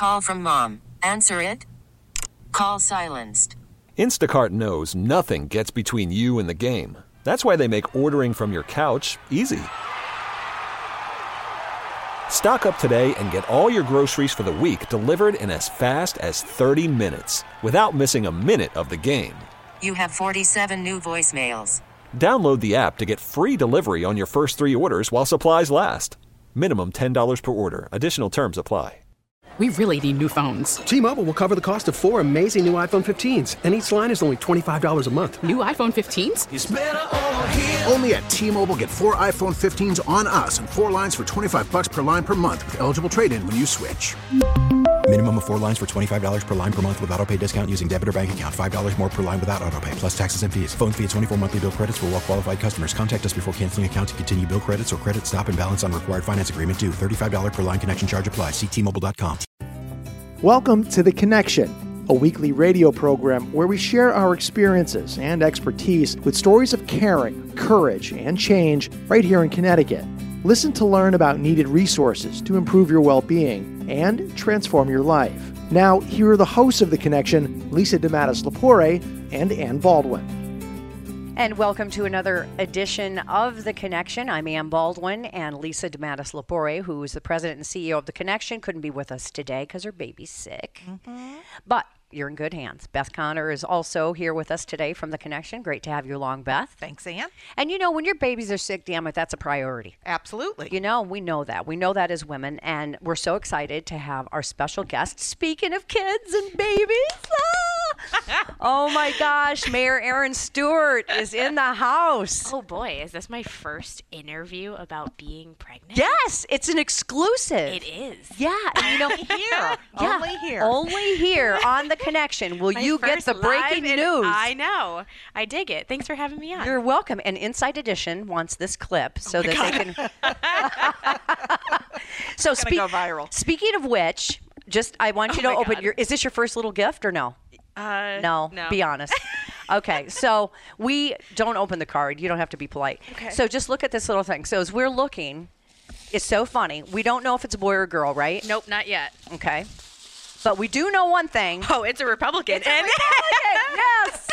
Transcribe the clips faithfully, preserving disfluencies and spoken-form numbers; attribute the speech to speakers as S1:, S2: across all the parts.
S1: Call from mom. Answer it. Call silenced.
S2: Instacart knows nothing gets between you and the game. That's why they make ordering from your couch easy. Stock up today and get all your groceries for the week delivered in as fast as thirty minutes without missing a minute of the game.
S1: You have forty-seven new voicemails.
S2: Download the app to get free delivery on your first three orders while supplies last. Minimum ten dollars per order. Additional terms apply.
S3: We really need new phones.
S4: T-Mobile will cover the cost of four amazing new iPhone fifteens, and each line is only twenty-five dollars a month.
S3: New iPhone fifteens?
S5: It's better over here.
S6: Only at T-Mobile, get four iPhone fifteens on us and four lines for twenty-five bucks per line per month with eligible trade-in when you switch.
S7: Minimum of four lines for twenty-five dollars per line per month with autopay discount using debit or bank account. five dollars more per line without autopay, plus taxes and fees. Phone fee at twenty-four monthly bill credits for well-qualified customers. Contact us before canceling account to continue bill credits or credit stop and balance on required finance agreement due. thirty-five dollars per line connection charge applies. See T Mobile dot com.
S8: Welcome to The Connection, a weekly radio program where we share our experiences and expertise with stories of caring, courage, and change right here in Connecticut. Listen to learn about needed resources to improve your well-being and transform your life. Now, here are the hosts of The Connection, Lisa DeMatteis-Lepore and Ann Baldwin.
S9: And welcome to another edition of The Connection. I'm Ann Baldwin, and Lisa DeMatteis-Lepore, who is the president and C E O of The Connection, couldn't be with us today because her baby's sick. Mm-hmm. But you're in good hands. Beth Connor is also here with us today from The Connection. Great to have you along, Beth.
S10: Thanks, Ann.
S9: And you know, when your babies are sick, damn it, that's a priority.
S10: Absolutely.
S9: You know, we know that. We know that as women, and we're so excited to have our special guest. Speaking of kids and babies, ah! Oh my gosh, Mayor Erin Stewart is in the house.
S11: Oh boy, is this my first interview about being pregnant?
S9: Yes, it's an exclusive.
S11: It is.
S9: Yeah, and you know,
S10: here,
S9: yeah,
S10: only here,
S9: only here on The Connection will
S11: my
S9: you get the breaking
S11: in-
S9: news.
S11: I know. I dig it. Thanks for having me on.
S9: You're welcome. And Inside Edition wants this clip so oh that God. they can. So
S10: it's gonna go viral.
S9: Speaking of which, just I want you
S11: oh
S9: to open
S11: God.
S9: your. Is this your first little gift or no?
S11: Uh,
S9: no,
S11: no.
S9: Be honest. Okay, so we don't open the card. You don't have to be polite.
S11: Okay.
S9: So just look at this little thing. So as we're looking, it's so funny. We don't know if it's a boy or a girl, right?
S11: Nope, not yet.
S9: Okay. But we do know one thing.
S11: Oh, it's a Republican.
S9: It's a Republican, yes.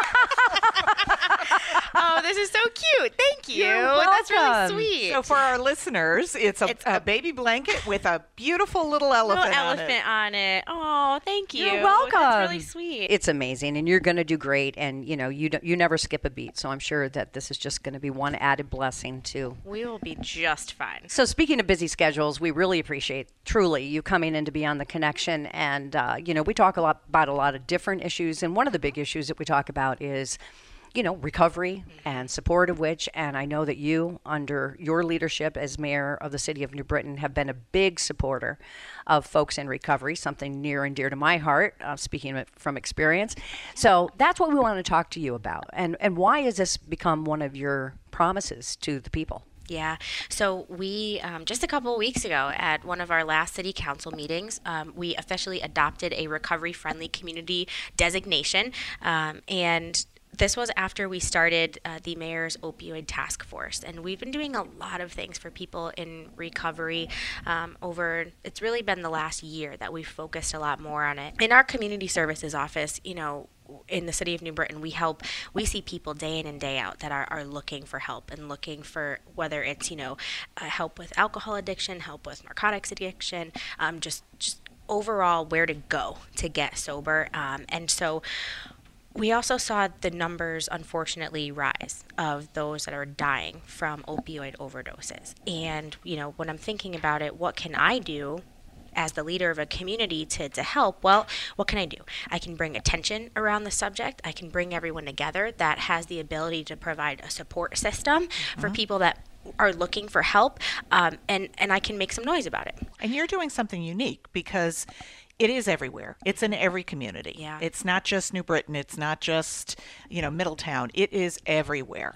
S11: Oh, this is so cute. Thank you.
S9: You're
S11: That's really
S9: welcome.
S11: sweet.
S10: So for our listeners, it's a,
S11: It's
S10: a
S11: a-
S10: baby blanket with a beautiful little elephant
S11: Little
S10: on
S11: elephant
S10: it.
S11: on it. Oh, thank you.
S9: You're welcome.
S11: That's really sweet.
S9: It's amazing, and you're going to do great. And you know, you don't, you never skip a beat. So I'm sure that this is just going to be one added blessing too.
S11: We will be just fine.
S9: So speaking of busy schedules, we really appreciate truly you coming in to be on The Connection. And uh, you know, we talk a lot about a lot of different issues, and one of the big issues that we talk about is, you know, recovery and support of which, and I know that you, under your leadership as mayor of the city of New Britain, have been a big supporter of folks in recovery, something near and dear to my heart, uh, speaking from experience. So that's what we want to talk to you about. And, and why has this become one of your promises to the people?
S11: Yeah. So we, um, just a couple of weeks ago at one of our last city council meetings, um, we officially adopted a recovery-friendly community designation. Um, and this was after we started uh, the mayor's opioid task force. And we've been doing a lot of things for people in recovery um, over, it's really been the last year that we've focused a lot more on it. In our community services office, you know, in the city of New Britain, we help, we see people day in and day out that are, are looking for help and looking for whether it's, you know, uh, help with alcohol addiction, help with narcotics addiction, um, just, just overall where to go to get sober. Um, and so we also saw the numbers, unfortunately, rise of those that are dying from opioid overdoses. And, you know, when I'm thinking about it, what can I do as the leader of a community to, to help? Well, what can I do? I can bring attention around the subject. I can bring everyone together that has the ability to provide a support system mm-hmm. for people that are looking for help, um, and, and I can make some noise about it.
S10: And you're doing something unique because it is everywhere. It's in every community.
S11: Yeah.
S10: It's not just New Britain. It's not just, you know, Middletown. It is everywhere.
S11: Yeah.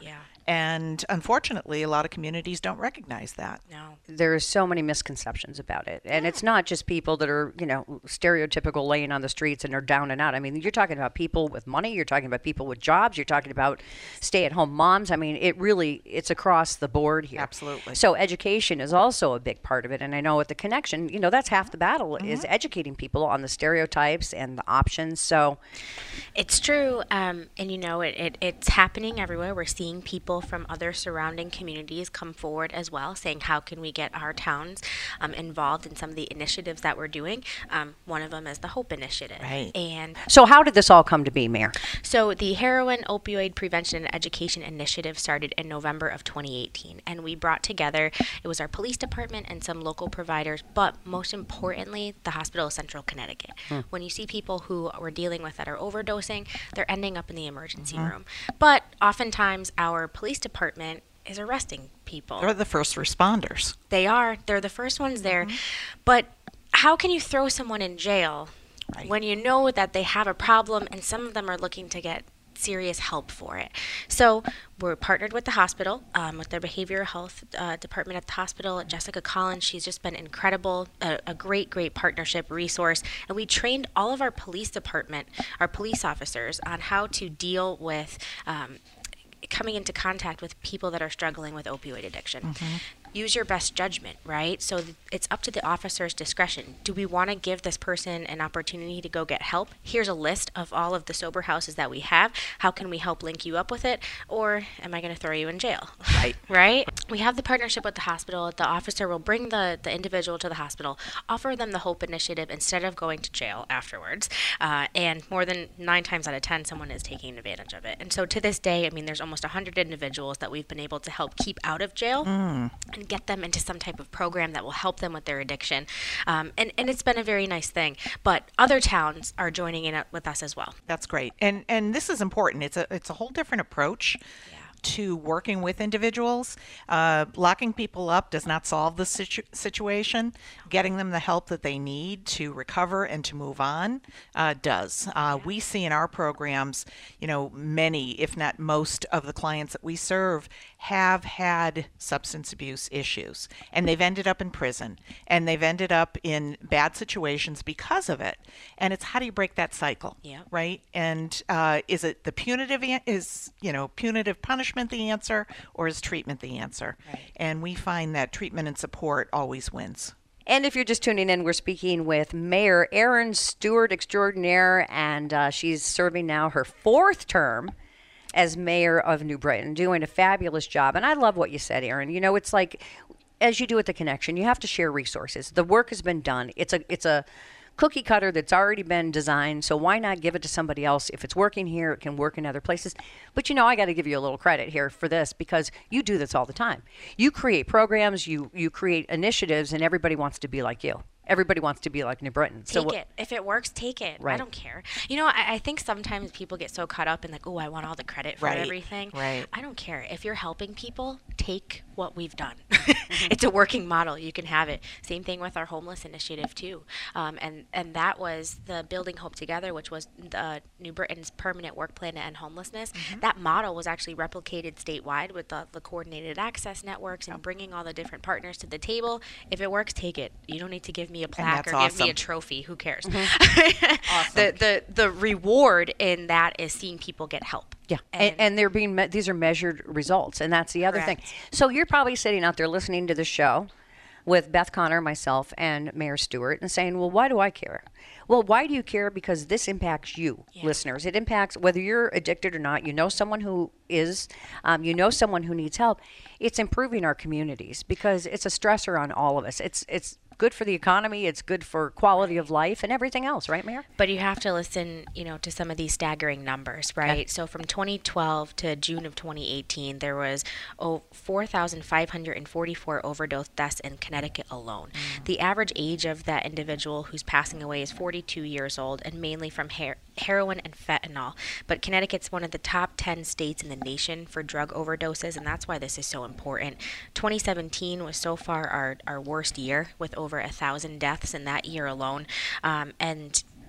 S10: And unfortunately, a lot of communities don't recognize that.
S9: No. There's so many misconceptions about it. And it's not just people that are, you know, stereotypical laying on the streets and are down and out. I mean, you're talking about people with money. You're talking about people with jobs. You're talking about stay-at-home moms. I mean, it really, it's across the board here.
S10: Absolutely.
S9: So education is also a big part of it. And I know at the Connection, you know, that's half the battle mm-hmm. is educating people on the stereotypes and the options. So
S11: it's true. Um, and, you know, it, it it's happening everywhere. We're seeing people from other surrounding communities come forward as well, saying how can we get our towns um, involved in some of the initiatives that we're doing. Um, one of them is the HOPE initiative.
S10: Right.
S11: And
S9: so how did this all come to be, Mayor?
S11: So the Heroin Opioid Prevention and Education Initiative started in November of twenty eighteen, and we brought together, it was our police department and some local providers, but most importantly, the Hospital of Central Connecticut. Hmm. When you see people who we're dealing with that are overdosing, they're ending up in the emergency mm-hmm. room. But oftentimes our police department is arresting people.
S10: They're the first responders.
S11: They are. They're the first ones there. Mm-hmm. But how can you throw someone in jail right. when you know that they have a problem and some of them are looking to get serious help for it? So we're partnered with the hospital, um, with their behavioral health uh, department at the hospital. Jessica Collins, she's just been incredible, a, a great, great partnership resource. And we trained all of our police department, our police officers, on how to deal with um, coming into contact with people that are struggling with opioid addiction. Mm-hmm. Use your best judgment, right? So th- it's up to the officer's discretion. Do we want to give this person an opportunity to go get help? Here's a list of all of the sober houses that we have. How can we help link you up with it? Or am I going to throw you in jail?
S10: Right.
S11: Right? We have the partnership with the hospital. The officer will bring the, the individual to the hospital, offer them the HOPE initiative instead of going to jail afterwards. Uh, and more than nine times out of ten, someone is taking advantage of it. And so to this day, I mean, there's almost one hundred individuals that we've been able to help keep out of jail. Mm. And get them into some type of program that will help them with their addiction. Um, and, and it's been a very nice thing. But other towns are joining in with us as well.
S10: That's great. And and this is important. It's a it's a whole different approach. Yeah. To working with individuals. Uh, locking people up does not solve the situ- situation. Getting them the help that they need to recover and to move on uh, does. Uh, we see in our programs, you know, many, if not most of the clients that we serve have had substance abuse issues, and they've ended up in prison, and they've ended up in bad situations because of it. And it's how do you break that cycle,
S11: yeah.
S10: right? And uh, is it the punitive, is, you know, punitive punishment the answer, or is treatment the answer?
S11: Right.
S10: And we find that treatment and support always wins.
S9: And if you're just tuning in, we're speaking with Mayor Erin Stewart Extraordinaire, and uh, she's serving now her fourth term as mayor of New Britain, doing a fabulous job. And I love what you said, Erin. You know, it's like, as you do at the Connection, you have to share resources. The work has been done. It's a it's a cookie cutter that's already been designed, so why not give it to somebody else? If it's working here, it can work in other places. But you know, I got to give you a little credit here for this, because you do this all the time. You create programs, you you create initiatives, and everybody wants to be like you. Everybody wants to be like New Britain.
S11: Take
S9: so
S11: it. If it works, take it.
S9: Right.
S11: I don't care. You know, I, I think sometimes people get so caught up in like, oh, I want all the credit for
S10: right.
S11: everything.
S10: Right.
S11: I don't care. If you're helping people, take what we've done. Mm-hmm. It's a working model. You can have it. Same thing with our homeless initiative too. Um, and, and that was the Building Hope Together, which was the New Britain's permanent work plan to end homelessness. Mm-hmm. That model was actually replicated statewide with the, the coordinated access networks and bringing all the different partners to the table. If it works, take it. You don't need to give me a plaque or
S10: awesome.
S11: Give me a trophy. Who cares?
S9: Mm-hmm. Awesome.
S11: The the the reward in that is seeing people get help.
S9: Yeah, and, and, and they're being me- these are measured results, and that's the other
S11: Correct.
S9: thing. So you're probably sitting out there listening to the show with Beth Connor, myself, and Mayor Stewart, and saying, "Well, why do I care?" Well, why do you care? Because this impacts you, yeah. listeners. It impacts whether you're addicted or not. You know someone who is. Um, you know someone who needs help. It's improving our communities because it's a stressor on all of us. It's it's. good for the economy, it's good for quality of life and everything else, right, Mayor?
S11: But you have to listen, you know, to some of these staggering numbers, right? Okay. So from twenty twelve to June of twenty eighteen, there was oh, four thousand five hundred forty-four overdose deaths in Connecticut alone. Mm. The average age of that individual who's passing away is forty-two years old, and mainly from her- heroin and fentanyl. But Connecticut's one of the top ten states in the nation for drug overdoses, and that's why this is so important. twenty seventeen was so far our, our worst year, with over a thousand deaths in that year alone. Um, and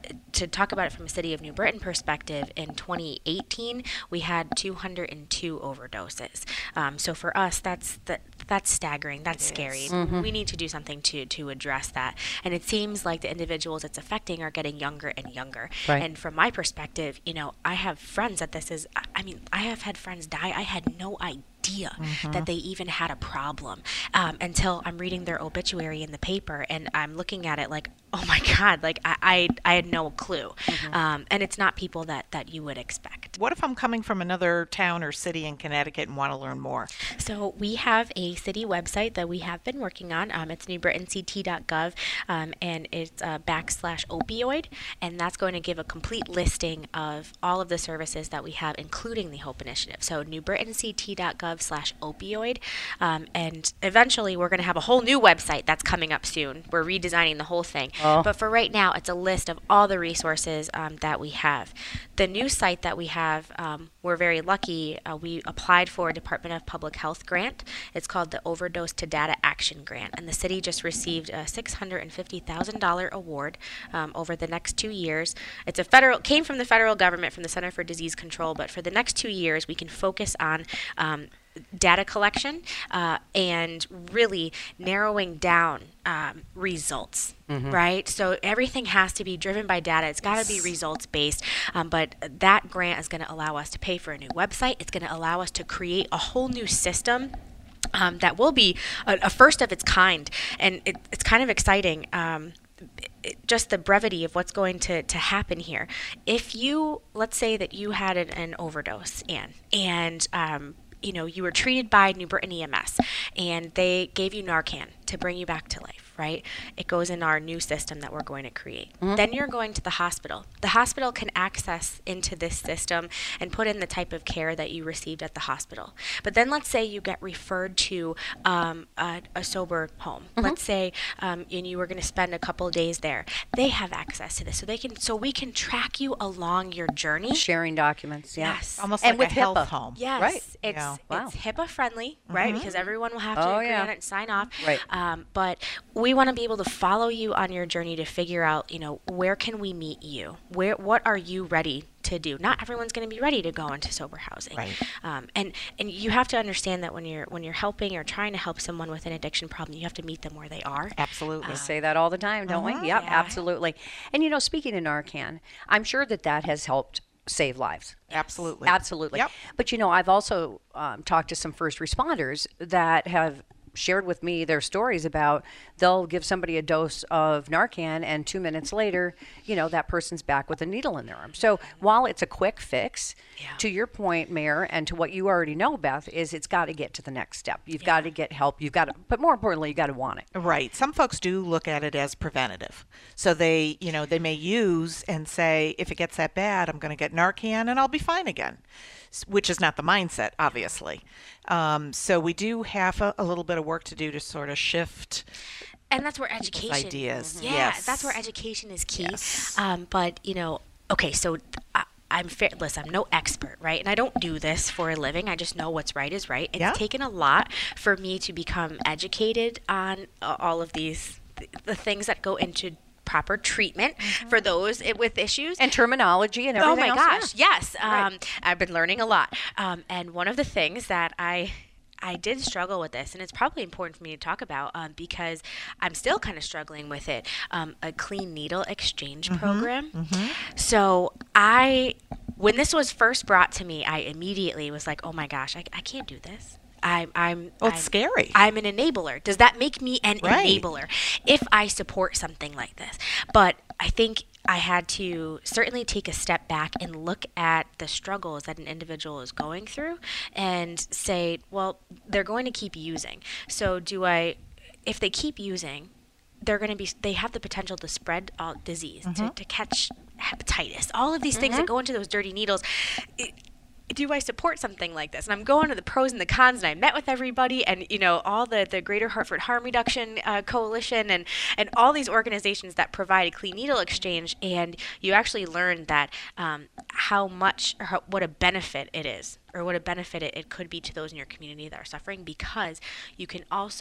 S11: to talk about it from a City of New Britain perspective, in twenty eighteen, we had two hundred two overdoses. Um, so for us, that's the, that's staggering. That's scary. Mm-hmm. We need to do something to to address that. And it seems like the individuals it's affecting are getting younger and younger.
S9: Right.
S11: And from my perspective, you know, I have friends that this is, I mean, I have had friends die. I had no idea. idea mm-hmm. that they even had a problem um, until I'm reading their obituary in the paper and I'm looking at it like, oh my God, like I I, I had no clue. Mm-hmm. Um, and it's not people that, that you would expect.
S10: What if I'm coming from another town or city in Connecticut and want to learn more?
S11: So we have a city website that we have been working on. Um, it's new britain c t dot gov um, and it's uh, backslash opioid. And that's going to give a complete listing of all of the services that we have, including the HOPE initiative. So new britain c t dot gov slash opioid. Um, and eventually we're going to have a whole new website that's coming up soon. We're redesigning the whole thing. Oh. But for right now, it's a list of all the resources um, that we have. The new site that we have, um, we're very lucky. Uh, we applied for a Department of Public Health grant. It's called the Overdose to Data Action Grant. And the city just received a six hundred fifty thousand dollars award um, over the next two years. It's a federal, came from the federal government, from the Center for Disease Control, but for the next two years, we can focus on um, data collection uh, and really narrowing down um, results, mm-hmm. right? So everything has to be driven by data. It's got to yes. be results based, um, but that grant is going to allow us to pay for a new website. It's going to allow us to create a whole new system um, that will be a, a first of its kind, and it, it's kind of exciting. Um, It, just the brevity of what's going to, to happen here. If you, let's say that you had an, an overdose, Anne, and um, you know, you were treated by New Britain E M S, and they gave you Narcan to bring you back to life, right? It goes in our new system that we're going to create. Mm-hmm. Then you're going to the hospital. The hospital can access into this system and put in the type of care that you received at the hospital. But then let's say you get referred to um, a, a sober home. Mm-hmm. Let's say um, and you were going to spend a couple of days there. They have access to this, so they can. So we can track you along your journey.
S9: Sharing documents, yeah.
S11: Yes,
S10: almost
S11: and
S10: like
S11: with
S10: a health
S11: HIPAA.
S10: home.
S11: Yes,
S9: right.
S11: It's
S9: yeah. wow.
S11: it's HIPAA friendly, right?
S10: Mm-hmm.
S11: Because everyone will have to
S9: oh,
S11: agree
S9: yeah.
S11: on it and sign off.
S9: Right.
S11: Um, but we want to be able to follow you on your journey to figure out, you know, where can we meet you? Where, what are you ready to do? Not everyone's going to be ready to go into sober housing.
S10: Right.
S11: Um, and and you have to understand that when you're when you're helping or trying to help someone with an addiction problem, you have to meet them where they are.
S10: Absolutely.
S9: We say that all the time, don't
S10: uh-huh.
S9: we? Yep,
S11: Yeah.
S9: absolutely. And you know, speaking of Narcan, I'm sure that that has helped save lives.
S10: Absolutely.
S9: Absolutely.
S10: Yep.
S9: But you know, I've also um, talked to some first responders that have shared with me their stories about they'll give somebody a dose of Narcan and two minutes later, you know, that person's back with a needle in their arm. So while it's a quick fix, yeah. to your point, Mayor, and to what you already know, Beth, is it's got to get to the next step. You've yeah. got to get help. You've got to, but more importantly, you got to want it.
S10: Right. Some folks do look at it as preventative. So they, you know, they may use and say, if it gets that bad, I'm going to get Narcan and I'll be fine again, which is not the mindset, obviously. Um, so we do have a, a little bit of work to do to sort of shift.
S11: And that's where education.
S10: Ideas.
S11: Yeah,
S10: yes.
S11: that's where education is key.
S10: Yes.
S11: Um, but you know, okay, so I, I'm fair. Listen, I'm no expert, right? And I don't do this for a living. I just know what's right is right. It's
S10: yeah.
S11: taken a lot for me to become educated on uh, all of these th- the things that go into proper treatment mm-hmm. for those with issues
S9: and terminology and everything
S11: else. Oh my
S9: else,
S11: gosh,
S9: yeah.
S11: yes. Um,
S9: right.
S11: I've been learning a lot. Um, and one of the things that I I did struggle with this, and it's probably important for me to talk about um, because I'm still kind of struggling with it, um, a clean needle exchange
S10: mm-hmm.
S11: program.
S10: Mm-hmm.
S11: So I, when this was first brought to me, I immediately was like, oh my gosh, I, I can't do this. I'm, I'm,
S10: well, it's
S11: I'm,
S10: scary.
S11: I'm an enabler. Does that make me an
S10: right.
S11: enabler if I support something like this? But I think I had to certainly take a step back and look at the struggles that an individual is going through and say, well, they're going to keep using. So do I, if they keep using, they're going to be, they have the potential to spread all disease, mm-hmm. to, to catch hepatitis, all of these things mm-hmm. that go into those dirty needles. It, do I support something like this? And I'm going to the pros and the cons, and I met with everybody, and you know, all the, the Greater Hartford Harm Reduction uh, Coalition and, and all these organizations that provide a clean needle exchange, and you actually learn that um, how much, or how, what a benefit it is, or what a benefit it, it could be to those in your community that are suffering, because you can also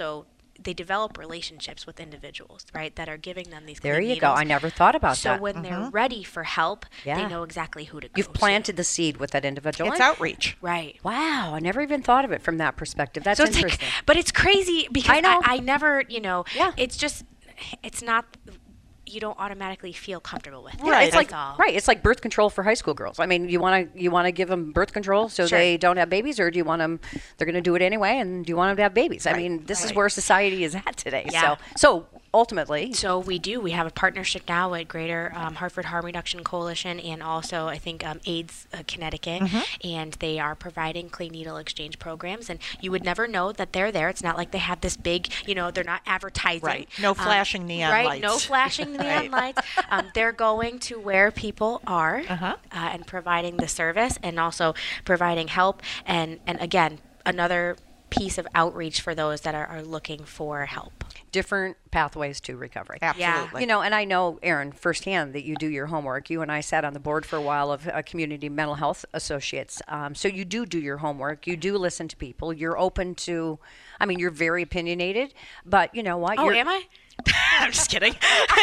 S11: they develop relationships with individuals, right, that are giving them these
S9: There
S11: clean
S9: you
S11: needles.
S9: go. I never thought about
S11: so
S9: that.
S11: So when
S9: mm-hmm.
S11: they're ready for help,
S9: yeah.
S11: they know exactly who to go
S9: You've planted to. the seed with that individual.
S10: It's outreach.
S11: Right.
S9: Wow. I never even thought of it from that perspective. That's
S11: so it's
S9: interesting.
S11: Like, but it's crazy because
S9: I, know.
S11: I, I never, you know,
S9: yeah.
S11: it's just, it's not... you don't automatically feel comfortable with it.
S9: Right. It's like
S11: all.
S9: right. It's like birth control for high school girls. I mean, you want to you want to give them birth control so
S11: sure.
S9: they don't have babies, or do you want them? They're going to do it anyway, and do you want them to have babies?
S11: Right.
S9: I mean, this
S11: right.
S9: is where society is at today.
S11: Yeah.
S9: So so ultimately,
S11: so we do. We have a partnership now with Greater um, Hartford Harm Reduction Coalition, and also I think um, AIDS uh, Connecticut,
S10: mm-hmm.
S11: and they are providing clean needle exchange programs. And you would never know that they're there. It's not like they have this big, you know, they're not advertising.
S10: Right. No flashing
S11: um,
S10: neon
S11: right?
S10: lights.
S11: No flashing neon
S10: right.
S11: lights. Um, they're going to where people are
S10: uh-huh.
S11: uh, and providing the service, and also providing help. And and again, another piece of outreach for those that are, are looking for help.
S9: Different pathways to recovery.
S10: Absolutely.
S9: Yeah. You know, and I know, Erin, firsthand that you do your homework. You and I sat on the board for a while of uh, Community Mental Health Associates. Um, so you do do your homework. You do listen to people. You're open to, I mean, you're very opinionated, but you know what?
S11: Oh,
S9: you're,
S11: am I? I'm just kidding.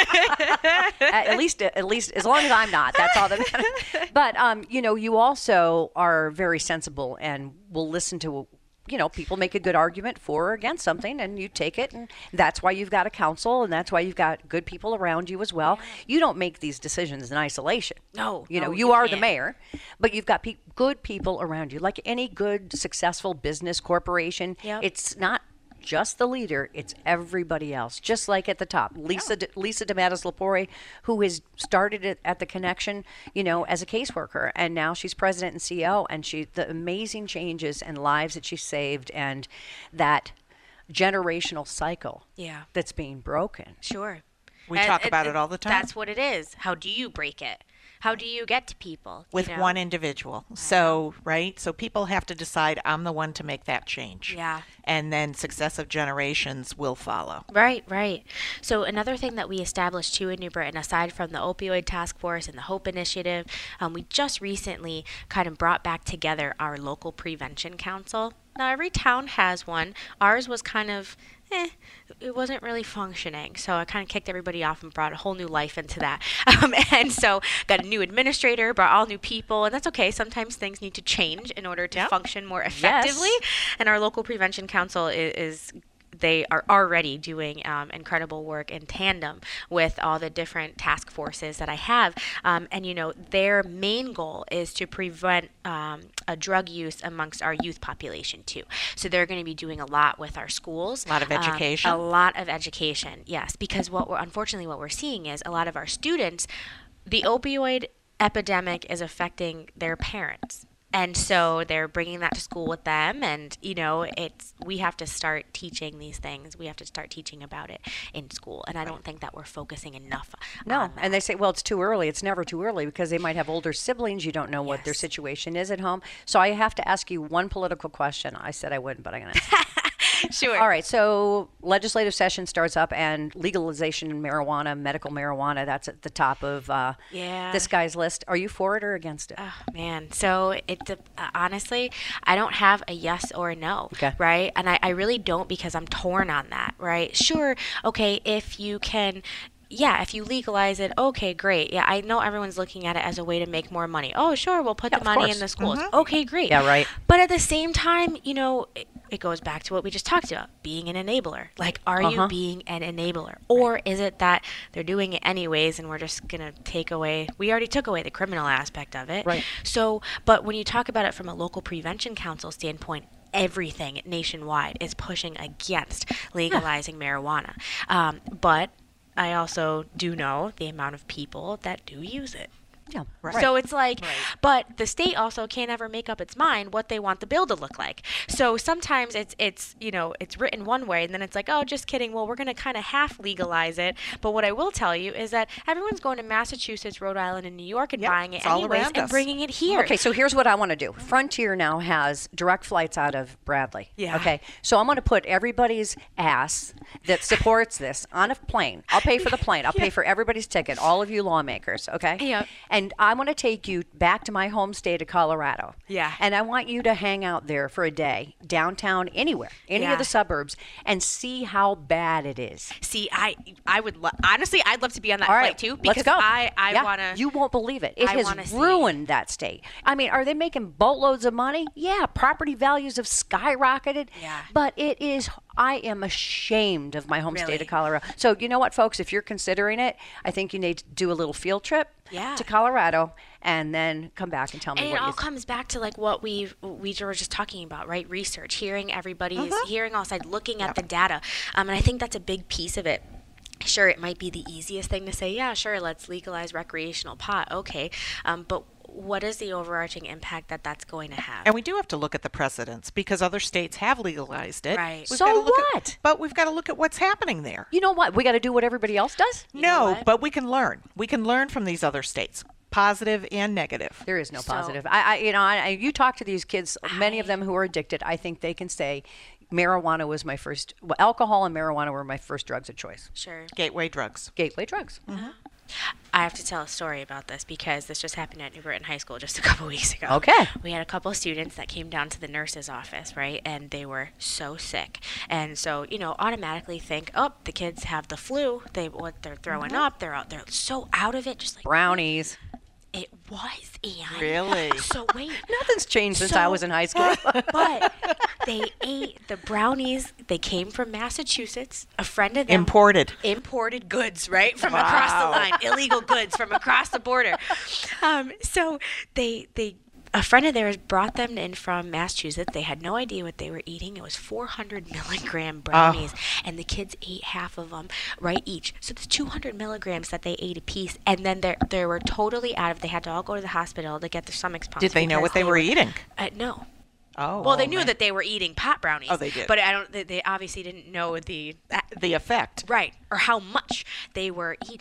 S9: at, at least, at least, as long as I'm not, that's all that matters. But um, you know, you also are very sensible and will listen to. You know, people make a good argument for or against something, and you take it, and that's why you've got a council, and that's why you've got good people around you as well. Yeah. You don't make these decisions in isolation.
S11: No,
S9: you know,
S11: no,
S9: you,
S11: you
S9: are
S11: can't.
S9: the mayor, but you've got pe- good people around you. Like any good, successful business corporation,
S11: yep.
S9: it's not just the leader, it's everybody else. Just like at the top, Lisa yeah. De, Lisa DeMattis Lepore, who has started it at the Connection, you know, as a caseworker, and now she's president and C E O, and she the amazing changes and lives that she saved, and that generational cycle
S11: yeah.
S9: that's being broken.
S11: Sure.
S10: We
S11: and,
S10: talk about
S11: and,
S10: it all the time.
S11: That's what it is. How do you break it? How do you get to people?
S10: With
S11: you know?
S10: one individual. So, right? So people have to decide, I'm the one to make that change.
S11: Yeah.
S10: And then successive generations will follow.
S11: Right, right. So another thing that we established too in New Britain, aside from the Opioid Task Force and the HOPE Initiative, um, we just recently kind of brought back together our local prevention council. Now, every town has one. Ours was kind of, eh, it wasn't really functioning. So I kind of kicked everybody off and brought a whole new life into that. Um, and so got a new administrator, brought all new people, and that's okay. Sometimes things need to change in order to
S10: yep.
S11: function more effectively. Yes. And our local prevention council is, is they are already doing um, incredible work in tandem with all the different task forces that I have. Um, and, you know, their main goal is to prevent um, a drug use amongst our youth population, too. So they're going to be doing a lot with our schools.
S10: A lot of education.
S11: Um, a lot of education, yes. Because what we're, unfortunately, what we're seeing is a lot of our students, the opioid epidemic is affecting their parents. And so they're bringing that to school with them, and you know, it's we have to start teaching these things. We have to start teaching about it in school, and I don't think that we're focusing enough.
S9: No,
S11: on that.
S9: And they say, well, it's too early. It's never too early because they might have older siblings. You don't know what
S11: Yes.
S9: their situation is at home. So I have to ask you one political question. I said I wouldn't, but I'm going to ask.
S11: Sure.
S9: All right. So legislative session starts up, and legalization of marijuana, medical marijuana, that's at the top of uh,
S11: Yeah.
S9: this guy's list. Are you for it or against it?
S11: Oh, man. So it de- uh, honestly, I don't have a yes or a no,
S9: Okay.
S11: right? And I, I really don't, because I'm torn on that, right? Sure, okay, if you can... Yeah, if you legalize it, okay, great. Yeah, I know everyone's looking at it as a way to make more money. Oh, sure, we'll put
S9: Yeah,
S11: the
S9: of
S11: money
S9: course.
S11: in the schools.
S9: Mhm.
S11: Okay, great.
S9: Yeah, right.
S11: But at the same time, you know, it, it goes back to what we just talked about, being an enabler. Like, are
S9: Uh-huh.
S11: you being an enabler? Or is it that they're doing it anyways and we're just going to take away, we already took away the criminal aspect of it.
S9: Right.
S11: So, but when you talk about it from a local prevention council standpoint, everything nationwide is pushing against legalizing marijuana. Um, but I also do know the amount of people that do use it.
S9: Yeah.
S10: Right.
S11: So it's like,
S10: Right.
S11: but the state also can't ever make up its mind what they want the bill to look like. So sometimes it's, it's you know, it's written one way, and then it's like, oh, just kidding. Well, we're going to kind of half legalize it. But what I will tell you is that everyone's going to Massachusetts, Rhode Island, and New York and
S10: Yep,
S11: buying it
S10: it's all
S11: anyways
S10: around
S11: and
S10: us.
S11: bringing it here.
S9: Okay, so here's what I want to do. Frontier now has direct flights out of Bradley.
S11: Yeah.
S9: Okay, so I'm going to put everybody's ass that supports this on a plane. I'll pay for the plane. I'll pay for everybody's ticket, all of you lawmakers, okay?
S11: Yep.
S9: And And I want to take you back to my home state of Colorado.
S11: Yeah.
S9: And I want you to hang out there for a day, downtown, anywhere, any
S11: Yeah.
S9: of the suburbs, and see how bad it is.
S11: See, I I would lo- honestly, I'd love to be on that
S9: All
S11: flight
S9: right,
S11: too,
S9: let's
S11: because
S9: go.
S11: I I
S9: Yeah,
S11: want to.
S9: You won't believe it. It
S11: I wanna
S9: has
S11: see.
S9: ruined that state. I mean, are they making boatloads of money? Yeah, property values have skyrocketed.
S11: Yeah.
S9: But it is. I am ashamed of my home state
S11: Really?
S9: of Colorado. So you know what, folks? If you're considering it, I think you need to do a little field trip
S11: Yeah.
S9: to Colorado and then come back and tell me
S11: And
S9: what
S11: it all
S9: you think.
S11: comes back to like what we we were just talking about, right? Research, hearing everybody's, hearing all sides, looking at the data, um, and I think that's a big piece of it. Sure, it might be the easiest thing to say. Yeah, sure, let's legalize recreational pot. Okay, um, but what is the overarching impact that that's going to have?
S10: And we do have to look at the precedents because other states have legalized it.
S11: Right.
S10: We've
S9: So
S10: gotta look at-
S9: what?
S10: but we've got to look at what's happening there.
S9: You know what? We got to do what everybody else does.
S11: You know
S10: No,
S11: what?
S10: but we can learn. We can learn from these other states, positive and negative.
S9: There is no
S11: So-
S9: positive. I, I you know, I, I- you talk to these kids, many of
S11: I-
S9: them who are addicted. I think they can say, marijuana was my first. Well, alcohol and marijuana were my first drugs of choice.
S11: Sure.
S10: Gateway drugs.
S9: Gateway drugs.
S11: I have to tell a story about this because this just happened at New Britain High School just a couple weeks ago.
S9: Okay.
S11: We had a couple of students that came down to the nurse's office, right? And they were so sick. And so, you know, automatically think, oh, the kids have the flu. They what they're throwing up. They're out they're so out of it, just like
S9: Brownies.
S11: it was, Anne.
S10: Really?
S11: So wait.
S9: Nothing's changed since I
S11: So-
S9: was in high school.
S11: But they ate the brownies. They came from Massachusetts. A friend of them
S10: Imported.
S11: imported goods, right, from across the line, illegal goods from across the border. Um, so they they a friend of theirs brought them in from Massachusetts. They had no idea what they were eating. It was four hundred milligram brownies, and the kids ate half of them, right, each. So it's two hundred milligrams that they ate a piece, and then they they were totally out of. They had to all go to the hospital to get their stomachs pumped.
S10: Did they know
S11: because
S10: what they were eating?
S11: Uh, no.
S10: Oh.
S11: Well, they knew that they were eating pot brownies.
S10: Oh, they did.
S11: But I don't. They, they obviously didn't know the
S10: The effect.
S11: right or how much they were eating.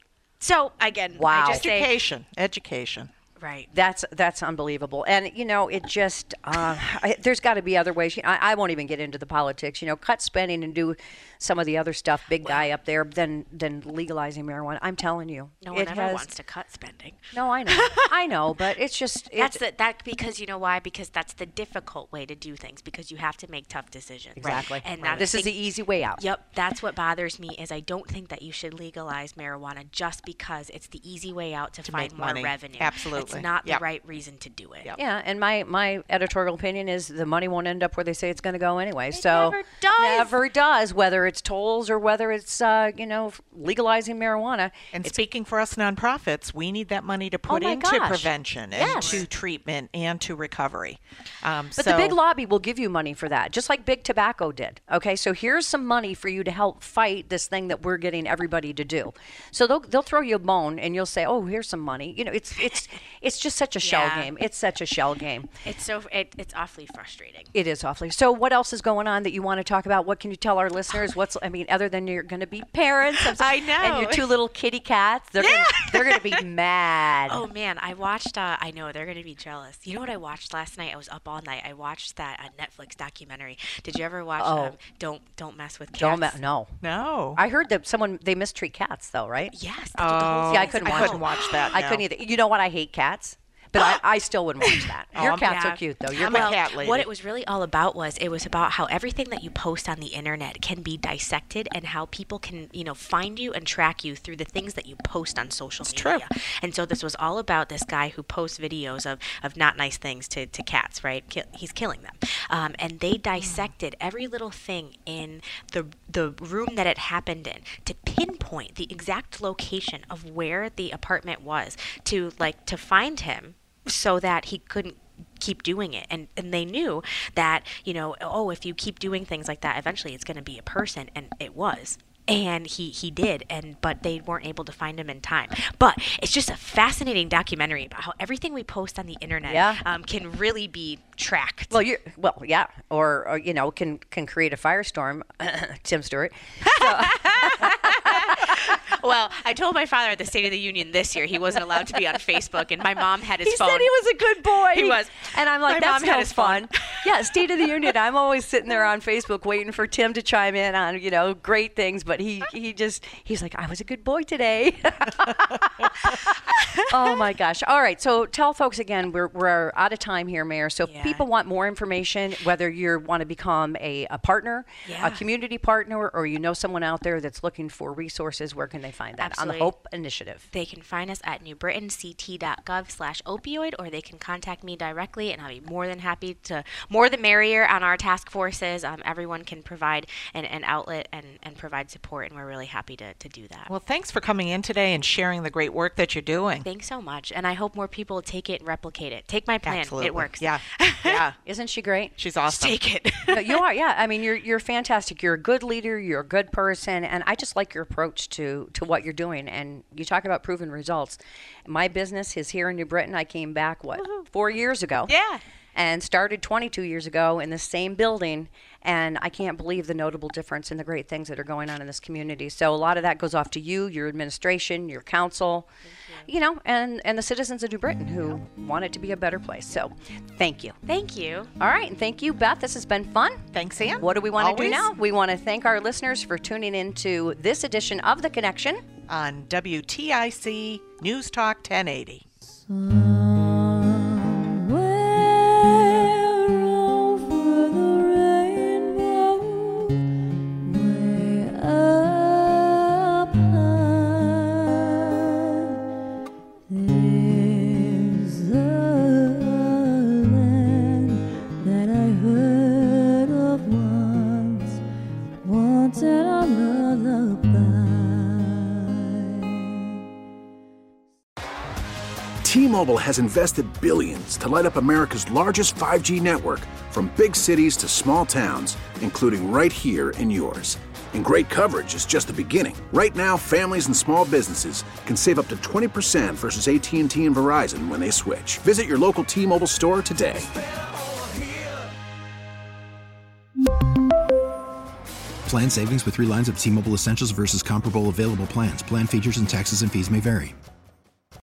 S11: So again,
S9: Wow.
S11: I just say
S10: Education. Education.
S11: right.
S9: That's that's unbelievable, and you know it just uh, I, there's got to be other ways. I, I won't even get into the politics. You know, cut spending and do some of the other stuff. Big guy up there, than than legalizing marijuana. I'm telling you,
S11: No one
S9: it
S11: ever
S9: has,
S11: wants to cut spending.
S9: No, I know, I know, but it's just
S11: That's
S9: it's,
S11: the, that because you know why? Because that's the difficult way to do things. Because you have to make tough decisions.
S9: exactly.
S11: And
S9: Right.
S11: that's
S9: This is the easy way out.
S11: Yep, that's what bothers me is I don't think that you should legalize marijuana just because it's the easy way out to, find
S10: make
S11: more
S10: money.
S11: revenue.
S10: Absolutely.
S11: It's not
S10: Yep.
S11: the right reason to do it.
S10: Yep.
S9: Yeah, and my, my editorial opinion is the money won't end up where they say it's going to go anyway. so
S11: never does.
S9: Never does, whether it's tolls or whether it's uh, you know legalizing marijuana.
S10: And
S9: It's-
S10: speaking for us nonprofits, we need that money to put
S9: Oh my
S10: into
S9: gosh.
S10: prevention and
S9: Yes.
S10: to treatment and to recovery. Um,
S9: But
S10: so
S9: the big lobby will give you money for that, just like Big Tobacco did. Okay, so here's some money for you to help fight this thing that we're getting everybody to do. So they'll they'll throw you a bone, and you'll say, "Oh, here's some money." You know, it's it's it's just such a shell
S11: Yeah.
S9: game. It's such a shell game.
S11: It's so it, it's awfully frustrating.
S9: It is awfully. So what else is going on that you want to talk about? What can you tell our listeners? What's I mean, other than you're going to be parents, I'm
S10: I
S9: and
S10: know.
S9: your two little kitty cats, they're gonna, they're going to be mad.
S11: Oh man, I watched. Uh, I know they're gonna be jealous. You know what I watched last night? I was up all night. I watched that uh, Netflix documentary. Did you ever watch?
S9: Oh.
S11: Um, don't don't mess with cats.
S9: Don't ma- no.
S10: no.
S9: I heard that someone they mistreat cats though, right?
S11: Yes. They did the
S10: Oh,
S11: whole
S9: Yeah, I
S11: thing.
S9: couldn't
S10: I
S9: watch
S10: couldn't
S9: it.
S10: watch that.
S9: I
S10: no.
S9: couldn't either. You know what? I hate cats, but I, I still wouldn't watch that. Your
S10: I'm-
S9: cats
S11: Yeah.
S9: are cute though. Your
S10: I'm a
S9: cat-
S10: cat lady.
S11: What it was really all about was it was about how everything that you post on the internet can be dissected and how people can, you know, find you and track you through the things that you post on social
S10: It's
S11: media.
S10: true.
S11: And so this was all about this guy who posts videos of, of not nice things to, to cats, right? Ki- he's killing them. Um, and they dissected every little thing in the the room that it happened in to pinpoint the exact location of where the apartment was to like to find him so that he couldn't keep doing it. And and they knew that, you know, oh, if you keep doing things like that, eventually it's going to be a person. And it was. And he, he did, and but they weren't able to find him in time. But it's just a fascinating documentary about how everything we post on the internet
S9: Yeah.
S11: um, can really be tracked.
S9: Well, you well, yeah, or, or you know, can can create a firestorm. Tim Stewart.
S11: Well, I told my father at the State of the Union this year he wasn't allowed to be on Facebook, and my mom had his
S9: He
S11: phone.
S9: said he was a good boy.
S11: He was.
S9: And I'm like,
S11: My
S9: that's
S11: mom had
S9: no
S11: his phone.
S9: fun. Yeah, State of the Union. I'm always sitting there on Facebook waiting for Tim to chime in on, you know, great things. But he, he just, he's like, I was a good boy today. Oh my gosh. All right. So tell folks again, we're, we're out of time here, Mayor. So
S11: Yeah.
S9: if people want more information, whether you want to become a, a partner,
S11: Yeah.
S9: a community partner, or you know someone out there that's looking for resources, where can they find that?
S11: Absolutely.
S9: On the HOPE Initiative.
S11: They can find us at new britain c t dot gov slash opioid, or they can contact me directly, and I'll be more than happy to, more the merrier on our task forces. Um, everyone can provide an, an outlet and, and provide support, and we're really happy to, to do that.
S10: Well, thanks for coming in today and sharing the great work that you're doing.
S11: Thanks so much, and I hope more people take it and replicate it. Take my plan.
S10: Absolutely.
S11: It works.
S10: Yeah. Yeah.
S9: Isn't she great?
S10: She's awesome.
S11: Take it.
S9: No, you are, yeah. I mean, you're you're fantastic. You're a good leader. You're a good person, and I just like your approach to to what you're doing. And you talk about proven results. My business is here in New Britain. I came back what four years ago.
S11: Yeah.
S9: And started twenty-two years ago in the same building, and I can't believe the notable difference and the great things that are going on in this community. So a lot of that goes off to you, your administration, your council, you. you know, and, and the citizens of New Britain who want it to be a better place. So thank you.
S11: Thank you.
S9: All right, and thank you, Beth. This has been fun.
S10: Thanks, Ann.
S9: What do we want to do
S10: Always.
S9: now? We want to thank our listeners for tuning in to this edition of The Connection
S10: On W T I C News Talk ten eighty.
S6: T-Mobile has invested billions to light up America's largest five G network, from big cities to small towns, including right here in yours. And great coverage is just the beginning. Right now, families and small businesses can save up to twenty percent versus A T and T and Verizon when they switch. Visit your local T-Mobile store today.
S7: Plan savings with three lines of T-Mobile Essentials versus comparable available plans. Plan features and taxes and fees may vary.